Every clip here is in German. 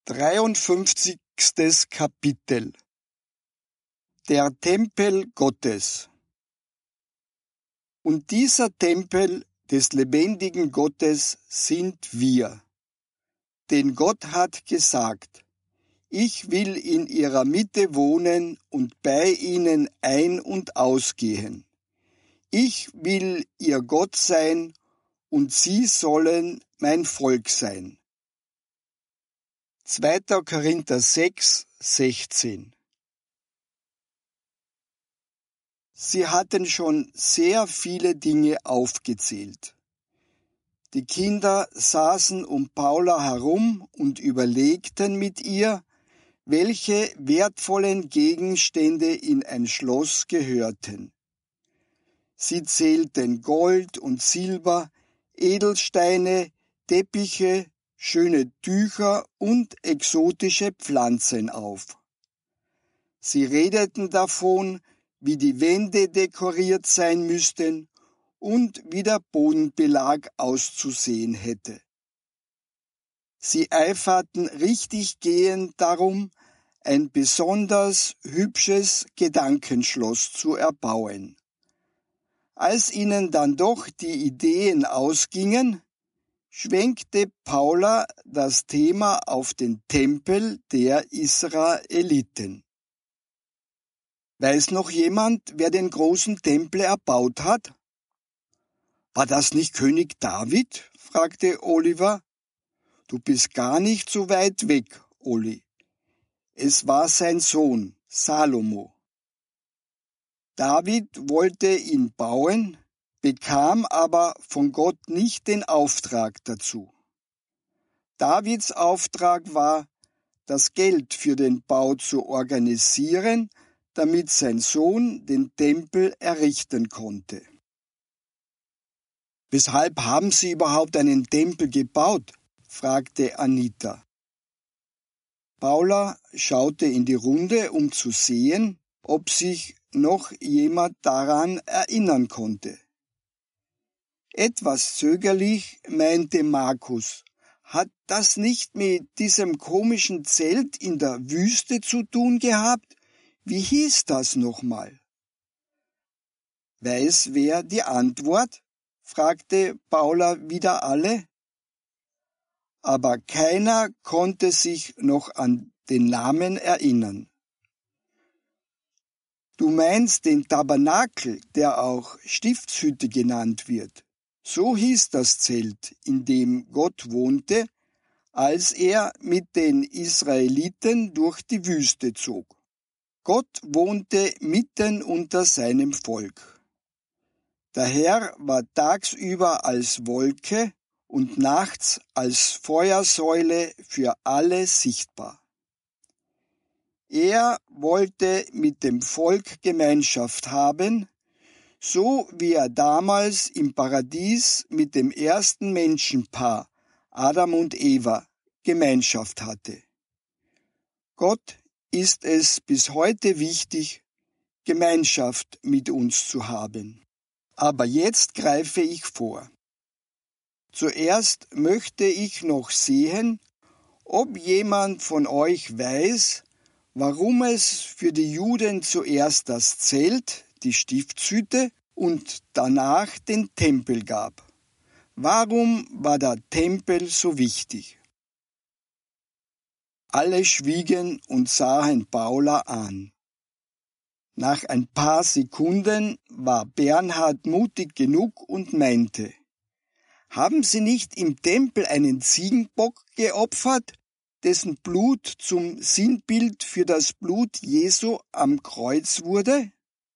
53. Kapitel. Der Tempel Gottes. Und dieser Tempel des lebendigen Gottes sind wir. Denn Gott hat gesagt: Ich will in ihrer Mitte wohnen und bei ihnen ein- und ausgehen. Ich will ihr Gott sein und sie sollen mein Volk sein. 2. Korinther 6, 16. Sie hatten schon sehr viele Dinge aufgezählt. Die Kinder saßen um Paula herum und überlegten mit ihr, welche wertvollen Gegenstände in ein Schloss gehörten. Sie zählten Gold und Silber, Edelsteine, Teppiche, schöne Tücher und exotische Pflanzen auf. Sie redeten davon, wie die Wände dekoriert sein müssten und wie der Bodenbelag auszusehen hätte. Sie eiferten richtig gehend darum, ein besonders hübsches Gedankenschloss zu erbauen. Als ihnen dann doch die Ideen ausgingen, schwenkte Paula das Thema auf den Tempel der Israeliten. Weiß noch jemand, wer den großen Tempel erbaut hat? War das nicht König David? Fragte Oliver. Du bist gar nicht so weit weg, Oli. Es war sein Sohn, Salomo. David wollte ihn bauen, bekam aber von Gott nicht den Auftrag dazu. Davids Auftrag war, das Geld für den Bau zu organisieren, damit sein Sohn den Tempel errichten konnte. Weshalb haben Sie überhaupt einen Tempel gebaut? Fragte Anita. Paula schaute in die Runde, um zu sehen, ob sich noch jemand daran erinnern konnte. Etwas zögerlich meinte Markus: Hat das nicht mit diesem komischen Zelt in der Wüste zu tun gehabt? Wie hieß das nochmal? Weiß wer die Antwort? Fragte Paula wieder alle. Aber keiner konnte sich noch an den Namen erinnern. Du meinst den Tabernakel, der auch Stiftshütte genannt wird. So hieß das Zelt, in dem Gott wohnte, als er mit den Israeliten durch die Wüste zog. Gott wohnte mitten unter seinem Volk. Der Herr war tagsüber als Wolke und nachts als Feuersäule für alle sichtbar. Er wollte mit dem Volk Gemeinschaft haben, so wie er damals im Paradies mit dem ersten Menschenpaar, Adam und Eva, Gemeinschaft hatte. Gott ist es bis heute wichtig, Gemeinschaft mit uns zu haben. Aber jetzt greife ich vor. Zuerst möchte ich noch sehen, ob jemand von euch weiß, warum es für die Juden zuerst das Zelt, die Stiftshütte und danach den Tempel gab. Warum war der Tempel so wichtig? Alle schwiegen und sahen Paula an. Nach ein paar Sekunden war Bernhard mutig genug und meinte: Haben Sie nicht im Tempel einen Ziegenbock geopfert, dessen Blut zum Sinnbild für das Blut Jesu am Kreuz wurde?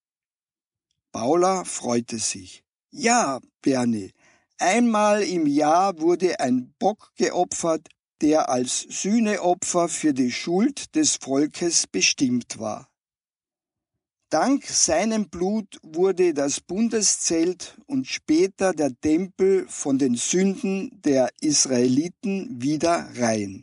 Paula freute sich. Ja, Bernie, einmal im Jahr wurde ein Bock geopfert, der als Sühneopfer für die Schuld des Volkes bestimmt war. Dank seinem Blut wurde das Bundeszelt und später der Tempel von den Sünden der Israeliten wieder rein.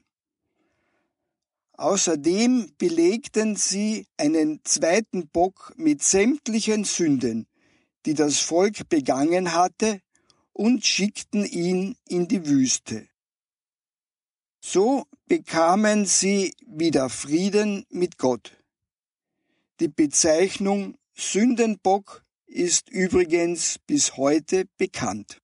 Außerdem belegten sie einen zweiten Bock mit sämtlichen Sünden, die das Volk begangen hatte, und schickten ihn in die Wüste. So bekamen sie wieder Frieden mit Gott. Die Bezeichnung Sündenbock ist übrigens bis heute bekannt.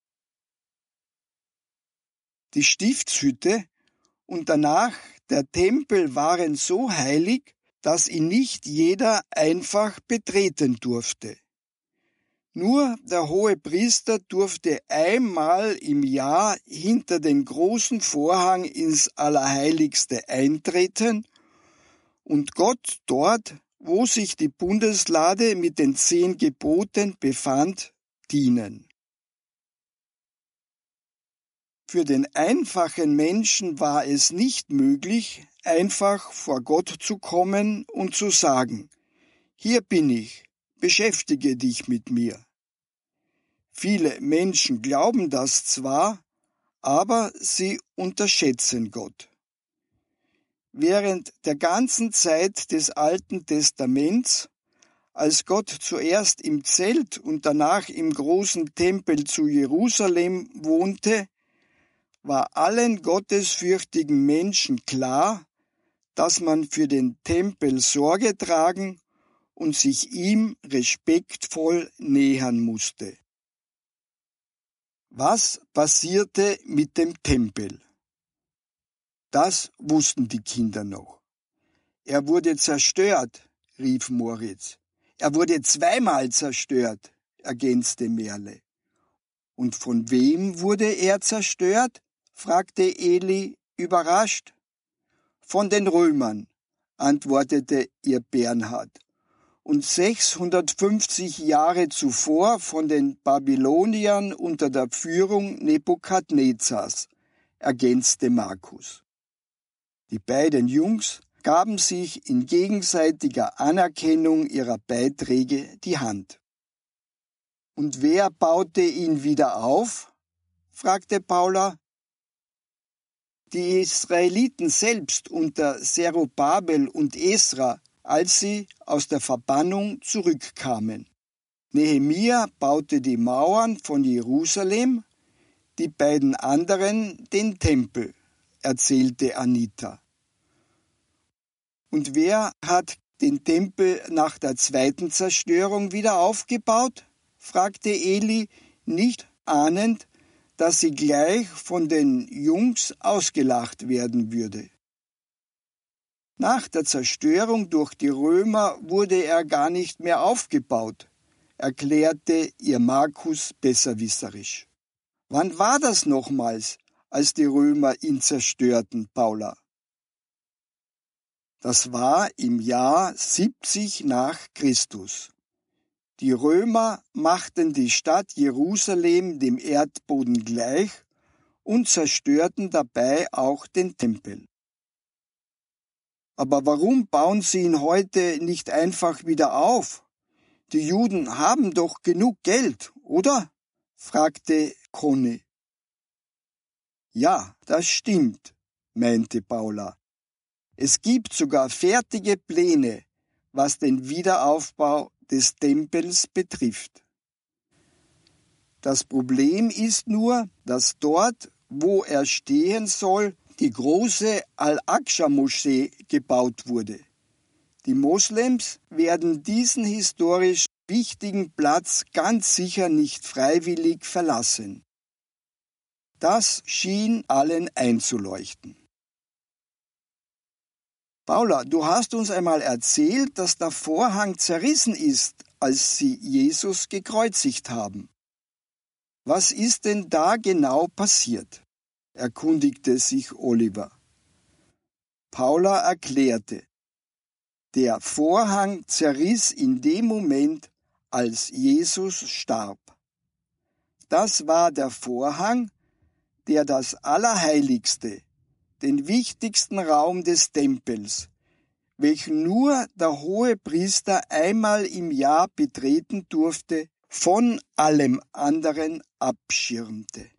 Die Stiftshütte und danach der Tempel waren so heilig, dass ihn nicht jeder einfach betreten durfte. Nur der Hohepriester durfte einmal im Jahr hinter den großen Vorhang ins Allerheiligste eintreten und Gott dort, wo sich die Bundeslade mit den 10 Geboten befand, dienen. Für den einfachen Menschen war es nicht möglich, einfach vor Gott zu kommen und zu sagen: Hier bin ich, beschäftige dich mit mir. Viele Menschen glauben das zwar, aber sie unterschätzen Gott. Während der ganzen Zeit des Alten Testaments, als Gott zuerst im Zelt und danach im großen Tempel zu Jerusalem wohnte, war allen gottesfürchtigen Menschen klar, dass man für den Tempel Sorge tragen und sich ihm respektvoll nähern musste. Was passierte mit dem Tempel? Das wussten die Kinder noch. Er wurde zerstört, rief Moritz. Er wurde 2-mal zerstört, ergänzte Merle. Und von wem wurde er zerstört? Fragte Eli überrascht. Von den Römern, antwortete ihr Bernhard. Und 650 Jahre zuvor von den Babyloniern unter der Führung Nebukadnezars, ergänzte Markus. Die beiden Jungs gaben sich in gegenseitiger Anerkennung ihrer Beiträge die Hand. Und wer baute ihn wieder auf? Fragte Paula. Die Israeliten selbst unter Zerubabel und Esra, als sie aus der Verbannung zurückkamen. Nehemia baute die Mauern von Jerusalem, die beiden anderen den Tempel, erzählte Anita. Und wer hat den Tempel nach der 2. Zerstörung wieder aufgebaut? Fragte Eli, nicht ahnend, dass sie gleich von den Jungs ausgelacht werden würde. Nach der Zerstörung durch die Römer wurde er gar nicht mehr aufgebaut, erklärte ihr Markus besserwisserisch. Wann war das nochmals, als die Römer ihn zerstörten, Paula? Das war im Jahr 70 nach Christus. Die Römer machten die Stadt Jerusalem dem Erdboden gleich und zerstörten dabei auch den Tempel. Aber warum bauen sie ihn heute nicht einfach wieder auf? Die Juden haben doch genug Geld, oder? Fragte Conny. Ja, das stimmt, meinte Paula. Es gibt sogar fertige Pläne, was den Wiederaufbau des Tempels betrifft. Das Problem ist nur, dass dort, wo er stehen soll, die große Al-Aqsa-Moschee gebaut wurde. Die Moslems werden diesen historisch wichtigen Platz ganz sicher nicht freiwillig verlassen. Das schien allen einzuleuchten. Paula, du hast uns einmal erzählt, dass der Vorhang zerrissen ist, als sie Jesus gekreuzigt haben. Was ist denn da genau passiert? Erkundigte sich Oliver. Paula erklärte, der Vorhang zerriss in dem Moment, als Jesus starb. Das war der Vorhang, der das Allerheiligste, den wichtigsten Raum des Tempels, welchen nur der Hohepriester einmal im Jahr betreten durfte, von allem anderen abschirmte.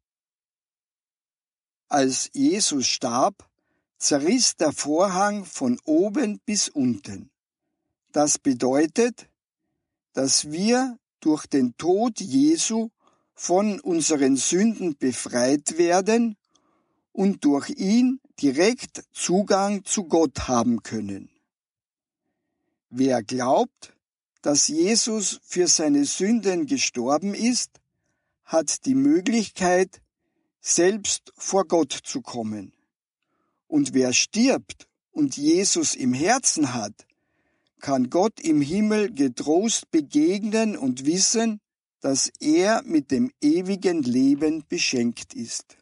Als Jesus starb, zerriss der Vorhang von oben bis unten. Das bedeutet, dass wir durch den Tod Jesu von unseren Sünden befreit werden und durch ihn direkt Zugang zu Gott haben können. Wer glaubt, dass Jesus für seine Sünden gestorben ist, hat die Möglichkeit, selbst vor Gott zu kommen. Und wer stirbt und Jesus im Herzen hat, kann Gott im Himmel getrost begegnen und wissen, dass er mit dem ewigen Leben beschenkt ist.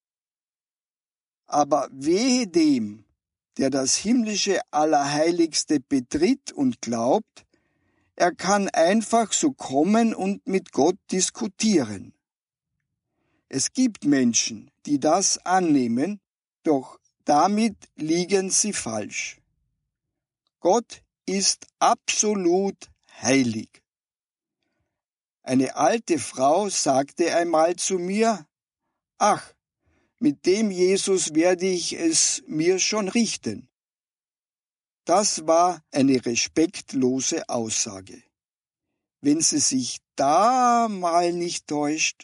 Aber wehe dem, der das himmlische Allerheiligste betritt und glaubt, er kann einfach so kommen und mit Gott diskutieren. Es gibt Menschen, die das annehmen, doch damit liegen sie falsch. Gott ist absolut heilig. Eine alte Frau sagte einmal zu mir, ach, mit dem Jesus werde ich es mir schon richten. Das war eine respektlose Aussage. Wenn sie sich da mal nicht täuscht.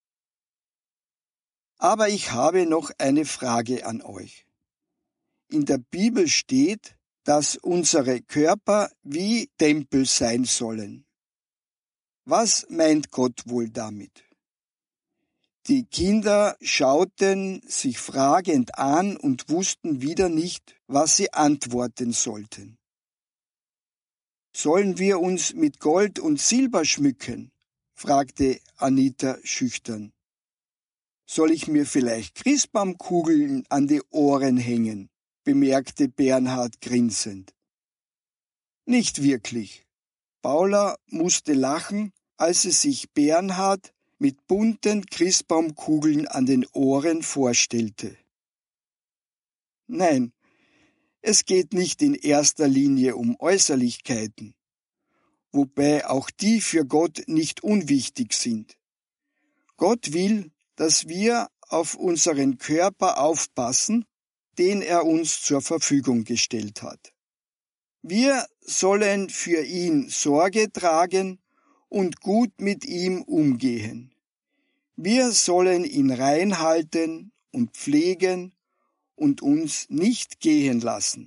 Aber ich habe noch eine Frage an euch. In der Bibel steht, dass unsere Körper wie Tempel sein sollen. Was meint Gott wohl damit? Die Kinder schauten sich fragend an und wussten wieder nicht, was sie antworten sollten. Sollen wir uns mit Gold und Silber schmücken? Fragte Anita schüchtern. Soll ich mir vielleicht Christbaumkugeln an die Ohren hängen? Bemerkte Bernhard grinsend. Nicht wirklich. Paula musste lachen, als sie sich Bernhard mit bunten Christbaumkugeln an den Ohren vorstellte. Nein, es geht nicht in erster Linie um Äußerlichkeiten, wobei auch die für Gott nicht unwichtig sind. Gott will, dass wir auf unseren Körper aufpassen, den er uns zur Verfügung gestellt hat. Wir sollen für ihn Sorge tragen und gut mit ihm umgehen. Wir sollen ihn reinhalten und pflegen und uns nicht gehen lassen.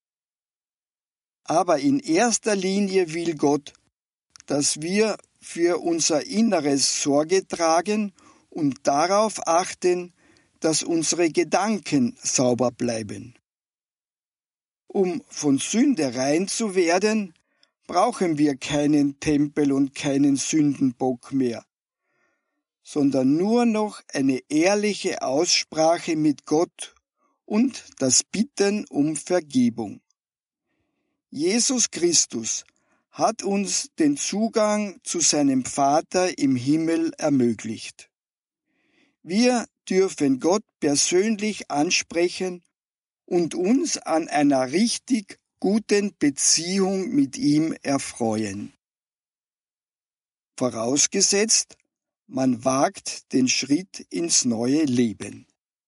Aber in erster Linie will Gott, dass wir für unser Inneres Sorge tragen und darauf achten, dass unsere Gedanken sauber bleiben. Um von Sünde rein zu werden, brauchen wir keinen Tempel und keinen Sündenbock mehr, sondern nur noch eine ehrliche Aussprache mit Gott und das Bitten um Vergebung. Jesus Christus hat uns den Zugang zu seinem Vater im Himmel ermöglicht. Wir dürfen Gott persönlich ansprechen und uns an einer richtig guten Beziehung mit ihm erfreuen. Vorausgesetzt, man wagt den Schritt ins neue Leben.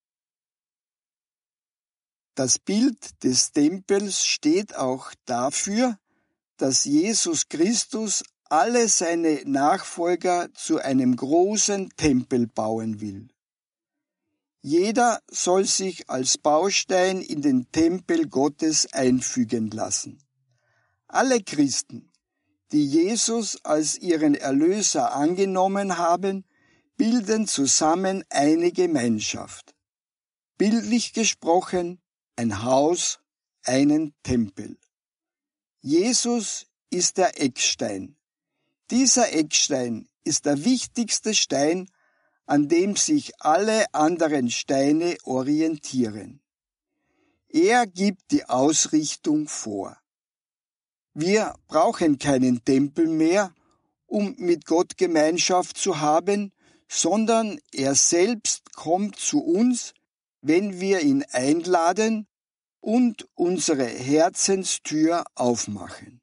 Das Bild des Tempels steht auch dafür, dass Jesus Christus alle seine Nachfolger zu einem großen Tempel bauen will. Jeder soll sich als Baustein in den Tempel Gottes einfügen lassen. Alle Christen, die Jesus als ihren Erlöser angenommen haben, bilden zusammen eine Gemeinschaft. Bildlich gesprochen, ein Haus, einen Tempel. Jesus ist der Eckstein. Dieser Eckstein ist der wichtigste Stein, an dem sich alle anderen Steine orientieren. Er gibt die Ausrichtung vor. Wir brauchen keinen Tempel mehr, um mit Gott Gemeinschaft zu haben, sondern er selbst kommt zu uns, wenn wir ihn einladen und unsere Herzenstür aufmachen.